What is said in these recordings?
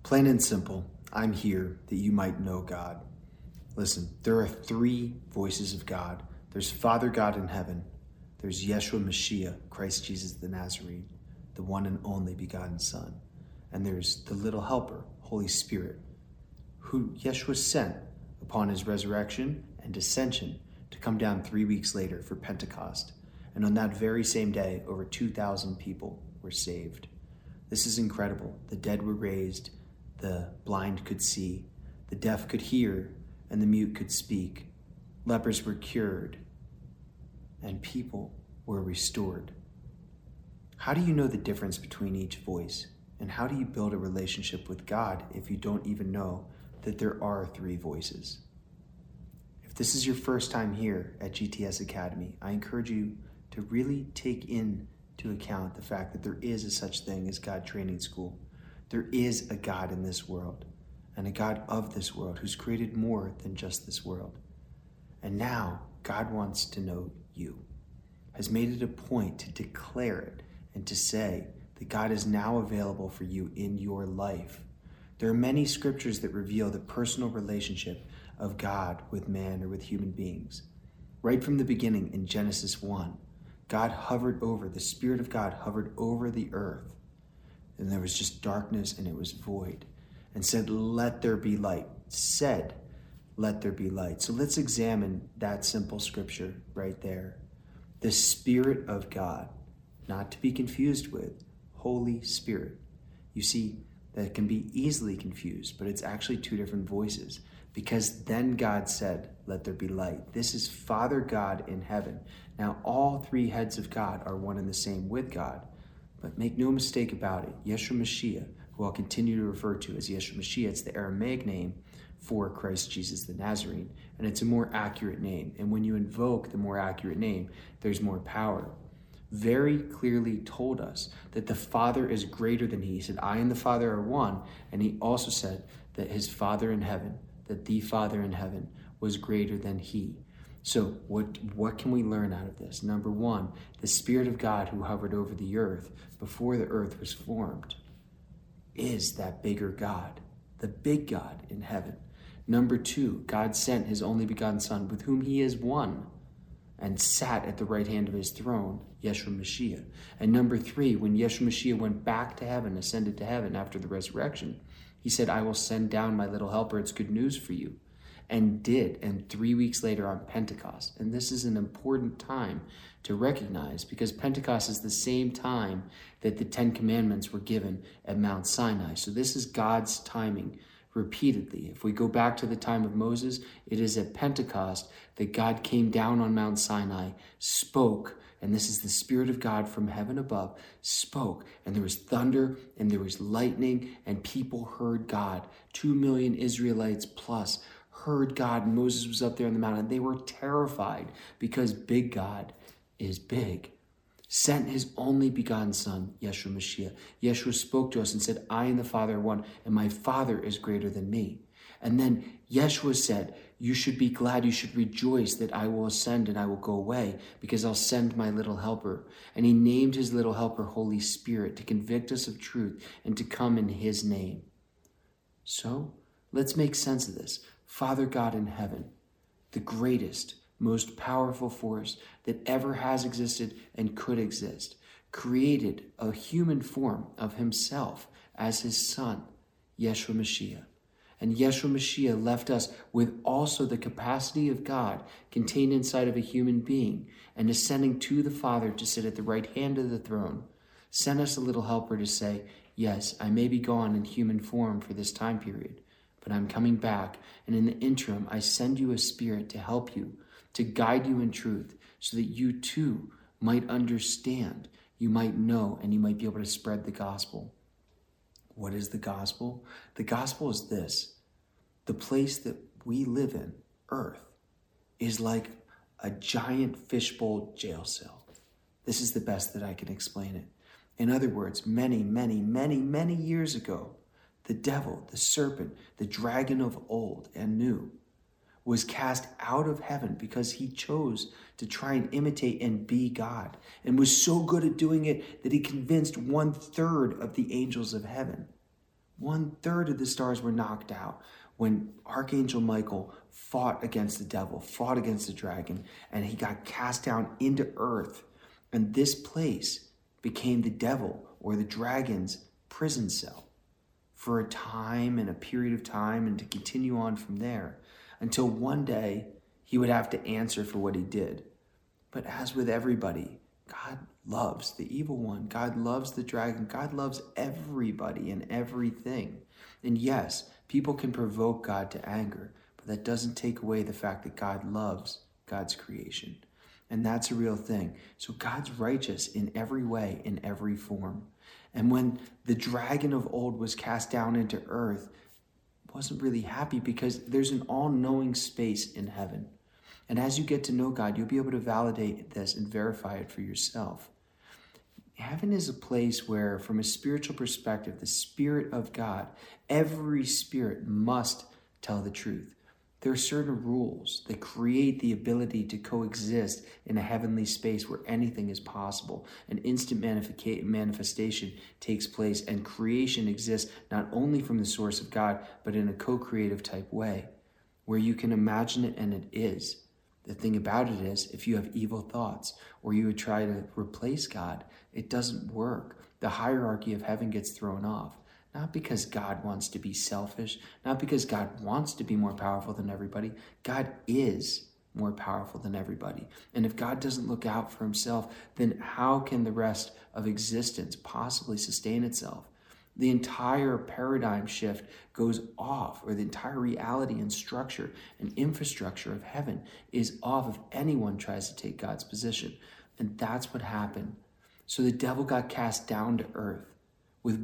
Plain and simple, I'm here that you might know God. Listen, there are three voices of God. There's Father God in heaven. There's Yeshua Mashiach, Christ Jesus the Nazarene, the one and only begotten Son. And there's the little helper, Holy Spirit, who Yeshua sent upon his resurrection and ascension to come down 3 weeks later for Pentecost. And on that very same day, over 2,000 people were saved. This is incredible. The dead were raised, the blind could see, the deaf could hear, and the mute could speak. Lepers were cured, and people were restored. How do you know the difference between each voice? And how do you build a relationship with God if you don't even know that there are three voices? If this is your first time here at GTS Academy, I encourage you to really take into account the fact that there is a such thing as God Training School. There is a God in this world, and a God of this world who's created more than just this world. And now God wants to know you, has made it a point to declare it and to say that God is now available for you in your life. There are many scriptures that reveal the personal relationship of God with man or with human beings. Right from the beginning in Genesis 1, the Spirit of God hovered over the earth, and there was just darkness and it was void, and said, "Let there be light." Said, "Let there be light." So let's examine that simple scripture right there. The Spirit of God, not to be confused with Holy Spirit. You see, that can be easily confused, but it's actually two different voices, because then God said, "Let there be light." This is Father God in heaven. Now, all three heads of God are one and the same with God, but make no mistake about it, Yeshua Mashiach, who I'll continue to refer to as Yeshua Mashiach, it's the Aramaic name for Christ Jesus the Nazarene, and it's a more accurate name. And when you invoke the more accurate name, there's more power. Very clearly told us that the Father is greater than he. He said, "I and the Father are one." And he also said that his Father in heaven, that the Father in heaven was greater than he. So what can we learn out of this? Number one, the Spirit of God who hovered over the earth before the earth was formed is that bigger God, the big God in heaven. Number two, God sent his only begotten Son, with whom he is one, and sat at the right hand of his throne, Yeshua Mashiach. And number three, when Yeshua Mashiach went back to heaven, ascended to heaven after the resurrection, he said, "I will send down my little helper. It's good news for you." And did, and 3 weeks later on Pentecost. And this is an important time to recognize, because Pentecost is the same time that the 10 Commandments were given at Mount Sinai. So this is God's timing repeatedly. If we go back to the time of Moses, it is at Pentecost that God came down on Mount Sinai, spoke, and this is the Spirit of God from heaven above, spoke, and there was thunder and there was lightning, and people heard God. 2 million Israelites plus heard God, and Moses was up there on the mountain. They were terrified because big God is big. Sent his only begotten Son, Yeshua Mashiach. Yeshua spoke to us and said, "I and the Father are one, and my Father is greater than me." And then Yeshua said, "You should be glad, you should rejoice that I will ascend and I will go away, because I'll send my little helper." And he named his little helper Holy Spirit to convict us of truth and to come in his name. So let's make sense of this. Father God in heaven, the greatest, most powerful force that ever has existed and could exist, created a human form of himself as his Son, Yeshua Mashiach. And Yeshua Mashiach left us with also the capacity of God contained inside of a human being, and ascending to the Father to sit at the right hand of the throne, sent us a little helper to say, "Yes, I may be gone in human form for this time period, but I'm coming back, and in the interim, I send you a Spirit to help you, to guide you in truth, so that you too might understand, you might know, and you might be able to spread the gospel." What is the gospel? The gospel is this: the place that we live in, earth, is like a giant fishbowl jail cell. This is the best that I can explain it. In other words, many, many, many, many years ago, the devil, the serpent, the dragon of old and new, was cast out of heaven because he chose to try and imitate and be God, and was so good at doing it that he convinced 1/3 of the angels of heaven. 1/3 of the stars were knocked out when Archangel Michael fought against the devil, fought against the dragon, and he got cast down into earth. And this place became the devil or the dragon's prison cell for a time and a period of time, and to continue on from there until one day he would have to answer for what he did. But as with everybody, God loves the evil one. God loves the dragon. God loves everybody and everything. And yes, people can provoke God to anger, but that doesn't take away the fact that God loves God's creation. And that's a real thing. So God's righteous in every way, in every form. And when the dragon of old was cast down into earth, wasn't really happy because there's an all-knowing space in heaven. And as you get to know God, you'll be able to validate this and verify it for yourself. Heaven is a place where, from a spiritual perspective, the Spirit of God, every spirit must tell the truth. There are certain rules that create the ability to coexist in a heavenly space where anything is possible. An instant manifestation takes place, and creation exists not only from the source of God, but in a co-creative type way, where you can imagine it and it is. The thing about it is, if you have evil thoughts or you would try to replace God, it doesn't work. The hierarchy of heaven gets thrown off. Not because God wants to be selfish, not because God wants to be more powerful than everybody. God is more powerful than everybody. And if God doesn't look out for himself, then how can the rest of existence possibly sustain itself? The entire paradigm shift goes off, or the entire reality and structure and infrastructure of heaven is off if anyone tries to take God's position. And that's what happened. So the devil got cast down to earth with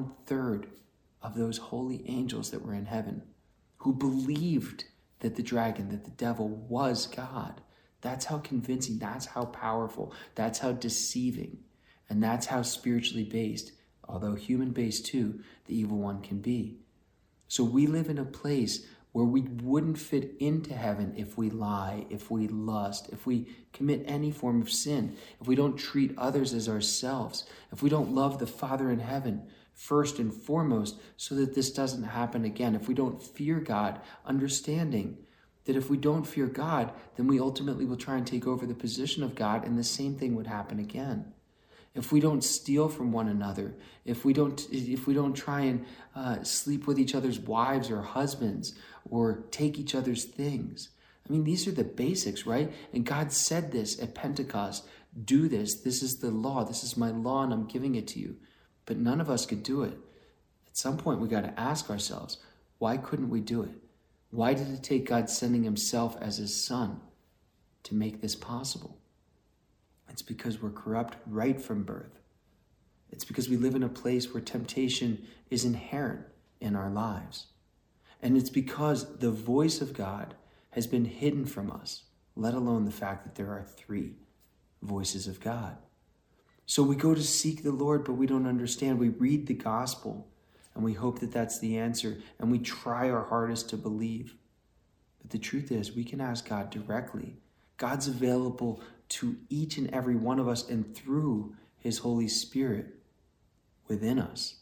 1/3 of those holy angels that were in heaven who believed that the dragon, that the devil was God. That's how convincing, that's how powerful, that's how deceiving, and that's how spiritually based, although human-based too, the evil one can be. So we live in a place where we wouldn't fit into heaven if we lie, if we lust, if we commit any form of sin, if we don't treat others as ourselves, if we don't love the Father in heaven first and foremost so that this doesn't happen again, if we don't fear God, understanding that if we don't fear God, then we ultimately will try and take over the position of God, and the same thing would happen again. If we don't steal from one another, if we don't try and sleep with each other's wives or husbands or take each other's things. I mean, these are the basics, right? And God said this at Pentecost, do this. This is the law. This is my law, and I'm giving it to you. But none of us could do it. At some point, we got to ask ourselves, why couldn't we do it? Why did it take God sending himself as his son to make this possible? It's because we're corrupt right from birth. It's because we live in a place where temptation is inherent in our lives. And it's because the voice of God has been hidden from us, let alone the fact that there are 3 voices of God. So we go to seek the Lord, but we don't understand. We read the gospel, and we hope that that's the answer, and we try our hardest to believe. But the truth is, we can ask God directly. God's available to each and every one of us and through his Holy Spirit within us.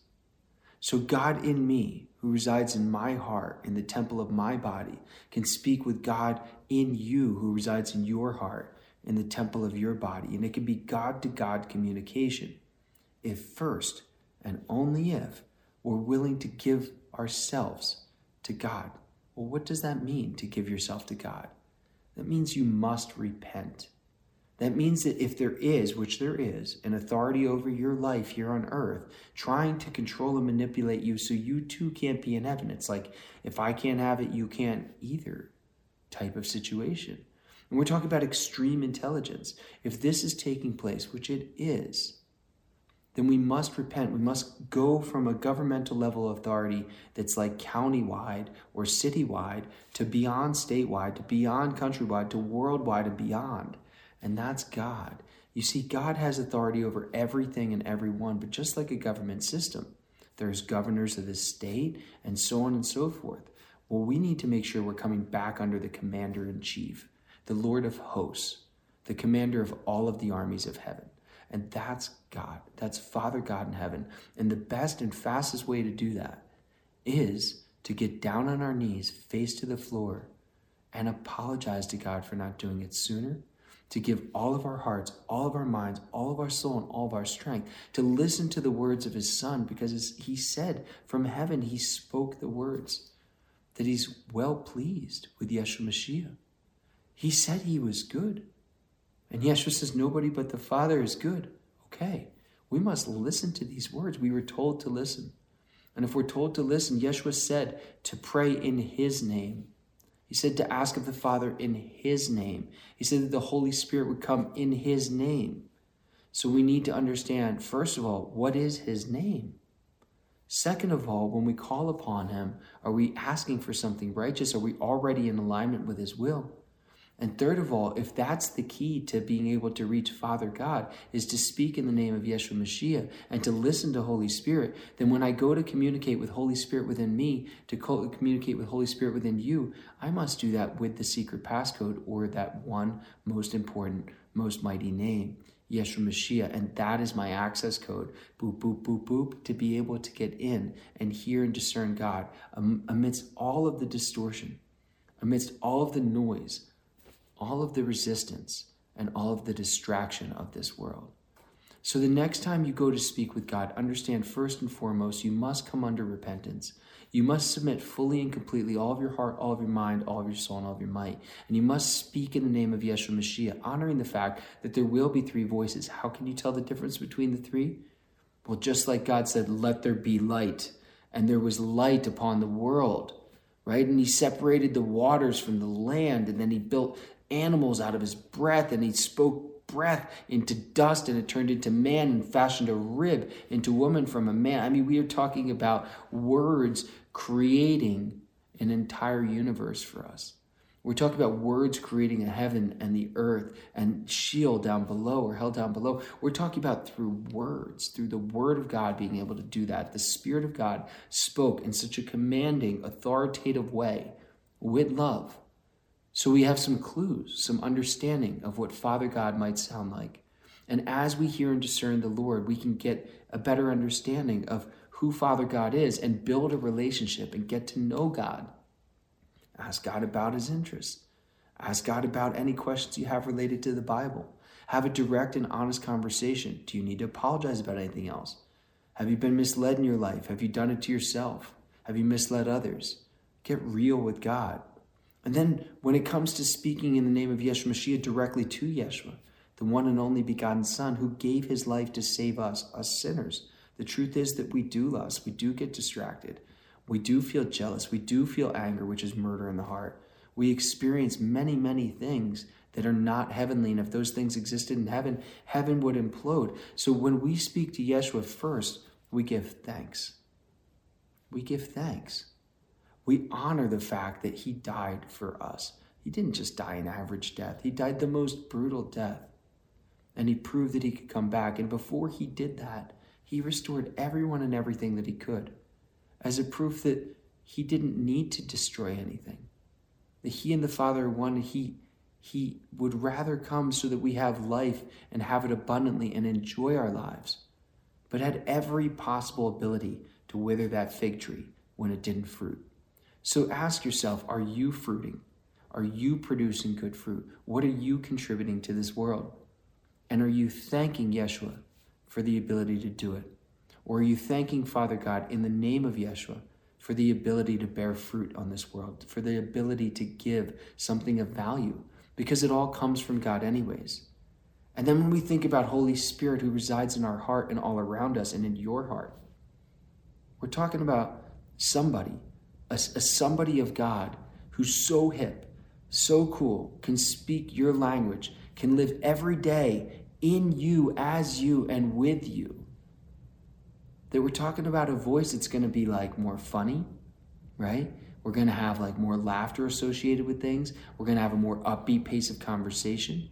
So God in me, who resides in my heart, in the temple of my body, can speak with God in you, who resides in your heart, in the temple of your body. And it can be God-to-God communication if first, and only if, we're willing to give ourselves to God. Well, what does that mean, to give yourself to God? That means you must repent. That means that if there is, which there is, an authority over your life here on earth, trying to control and manipulate you so you too can't be in heaven. It's like, if I can't have it, you can't either type of situation. And we're talking about extreme intelligence. If this is taking place, which it is, then we must repent. We must go from a governmental level of authority that's like county-wide or city-wide to beyond statewide, to beyond countrywide, to worldwide and beyond. And that's God. You see, God has authority over everything and everyone, but just like a government system, there's governors of the state and so on and so forth. Well, we need to make sure we're coming back under the commander-in-chief, the Lord of hosts, the commander of all of the armies of heaven. And that's God. That's Father God in heaven. And the best and fastest way to do that is to get down on our knees, face to the floor, and apologize to God for not doing it sooner, to give all of our hearts, all of our minds, all of our soul, and all of our strength, to listen to the words of his Son, because he said from heaven, he spoke the words, that he's well pleased with Yeshua Mashiach. He said he was good. And Yeshua says, nobody but the Father is good. Okay, we must listen to these words. We were told to listen. And if we're told to listen, Yeshua said to pray in his name. He said to ask of the Father in his name. He said that the Holy Spirit would come in his name. So we need to understand, first of all, what is his name? Second of all, when we call upon him, are we asking for something righteous? Are we already in alignment with his will? And third of all, if that's the key to being able to reach Father God, is to speak in the name of Yeshua Mashiach and to listen to Holy Spirit, then when I go to communicate with Holy Spirit within me, to communicate with Holy Spirit within you, I must do that with the secret passcode, or that one most important, most mighty name, Yeshua Mashiach. And that is my access code, boop, boop, boop, boop, to be able to get in and hear and discern God amidst all of the distortion, amidst all of the noise, all of the resistance, and all of the distraction of this world. So the next time you go to speak with God, understand first and foremost, you must come under repentance. You must submit fully and completely all of your heart, all of your mind, all of your soul, and all of your might. And you must speak in the name of Yeshua Mashiach, honoring the fact that there will be three voices. How can you tell the difference between the three? Well, just like God said, let there be light. And there was light upon the world, right? And he separated the waters from the land, and then he built animals out of his breath, and he spoke breath into dust, and it turned into man, and fashioned a rib into woman from a man. I mean, we are talking about words creating an entire universe for us. We're talking about words creating a heaven and the earth and Sheol down below, or hell down below. We're talking about through words, through the word of God being able to do that. The Spirit of God spoke in such a commanding, authoritative way with love. So we have some clues, some understanding of what Father God might sound like. And as we hear and discern the Lord, we can get a better understanding of who Father God is and build a relationship and get to know God. Ask God about his interests. Ask God about any questions you have related to the Bible. Have a direct and honest conversation. Do you need to apologize about anything else? Have you been misled in your life? Have you done it to yourself? Have you misled others? Get real with God. And then when it comes to speaking in the name of Yeshua Mashiach directly to Yeshua, the one and only begotten Son who gave his life to save us sinners, the truth is that we do lust, we do get distracted, we do feel jealous, we do feel anger, which is murder in the heart. We experience many, many things that are not heavenly, and if those things existed in heaven, heaven would implode. So when we speak to Yeshua first, we give thanks. We give thanks. We honor the fact that he died for us. He didn't just die an average death. He died the most brutal death. And he proved that he could come back. And before he did that, he restored everyone and everything that he could, as a proof that he didn't need to destroy anything. That he and the Father are one. He would rather come so that we have life and have it abundantly and enjoy our lives, but had every possible ability to wither that fig tree when it didn't fruit. So ask yourself, are you fruiting? Are you producing good fruit? What are you contributing to this world? And are you thanking Yeshua for the ability to do it? Or are you thanking Father God in the name of Yeshua for the ability to bear fruit on this world, for the ability to give something of value? Because it all comes from God anyways. And then when we think about Holy Spirit who resides in our heart and all around us and in your heart, we're talking about somebody, a somebody of God who's so hip, so cool, can speak your language, can live every day in you, as you, and with you. That we're talking about a voice that's going to be like more funny, right? We're going to have like more laughter associated with things. We're going to have a more upbeat pace of conversation.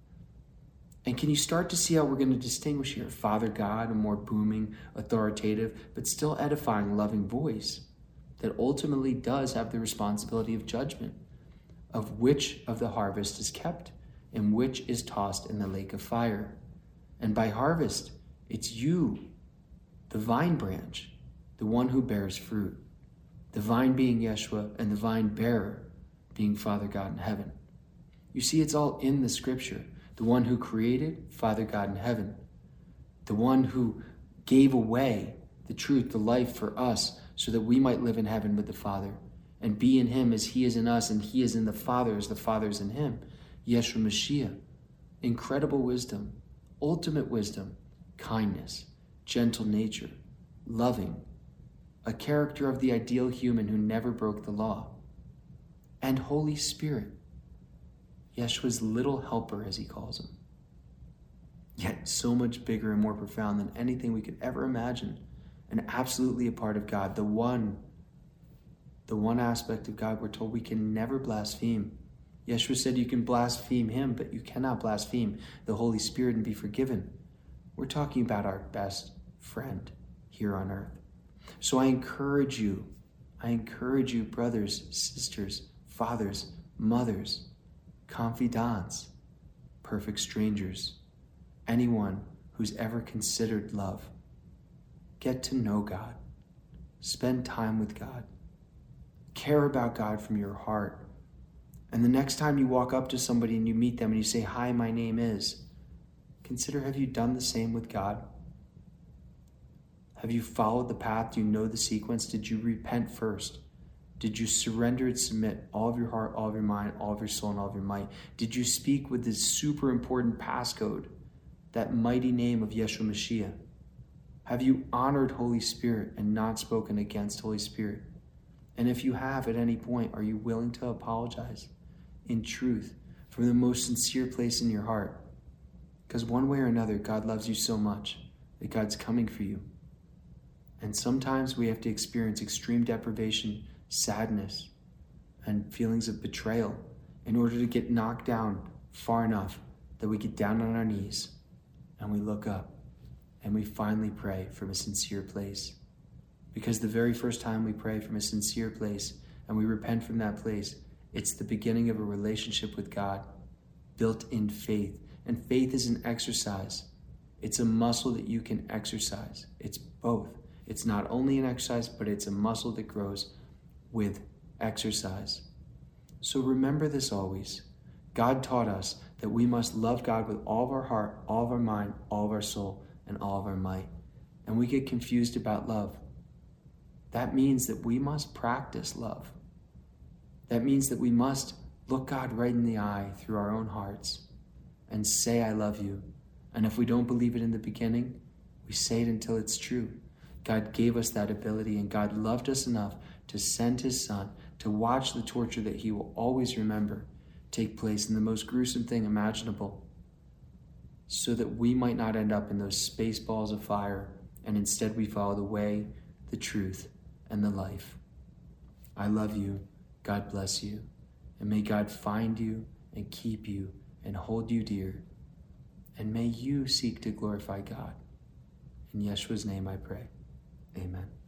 And can you start to see how we're going to distinguish here? Father God, a more booming, authoritative, but still edifying, loving voice that ultimately does have the responsibility of judgment of which of the harvest is kept and which is tossed in the lake of fire. And by harvest, it's you, the vine branch, the one who bears fruit. the vine being Yeshua and the vine bearer being Father God in heaven. You see, it's all in the scripture. The one who created, Father God in heaven. The one who gave away the truth, the life for us, so that we might live in heaven with the Father and be in him as he is in us and he is in the Father as the Father is in him. Yeshua Mashiach. Incredible wisdom, ultimate wisdom, kindness, gentle nature, loving, a character of the ideal human who never broke the law, and Holy Spirit, Yeshua's little helper, as he calls him. Yet so much bigger and more profound than anything we could ever imagine, and absolutely a part of God, the one aspect of God we're told we can never blaspheme. Yeshua said you can blaspheme him, but you cannot blaspheme the Holy Spirit and be forgiven. We're talking about our best friend here on earth. So I encourage you, brothers, sisters, fathers, mothers, confidants, perfect strangers, anyone who's ever considered love. Get to know God. Spend time with God. Care about God from your heart. And the next time you walk up to somebody and you meet them and you say, "Hi, my name is," consider, have you done the same with God? Have you followed the path? Do you know the sequence? Did you repent first? Did you surrender and submit all of your heart, all of your mind, all of your soul, and all of your might? Did you speak with this super important passcode, that mighty name of Yeshua Mashiach? Have you honored Holy Spirit and not spoken against Holy Spirit? And if you have at any point, are you willing to apologize in truth from the most sincere place in your heart? Because one way or another, God loves you so much that God's coming for you. And sometimes we have to experience extreme deprivation, sadness, and feelings of betrayal in order to get knocked down far enough that we get down on our knees and we look up and we finally pray from a sincere place. Because the very first time we pray from a sincere place and we repent from that place, it's the beginning of a relationship with God built in faith. And faith is an exercise. It's a muscle that you can exercise. It's both. It's not only an exercise, but it's a muscle that grows with exercise. So remember this always. God taught us that we must love God with all of our heart, all of our mind, all of our soul, and all of our might. And we get confused about love. That means that we must practice love. That means that we must look God right in the eye through our own hearts and say, "I love you." And if we don't believe it in the beginning, we say it until it's true. God gave us that ability, and God loved us enough to send his son to watch the torture that he will always remember take place in the most gruesome thing imaginable, so that we might not end up in those space balls of fire, and instead we follow the way, the truth, and the life. I love you. God bless you. And may God find you and keep you and hold you dear. And may you seek to glorify God. In Yeshua's name I pray. Amen.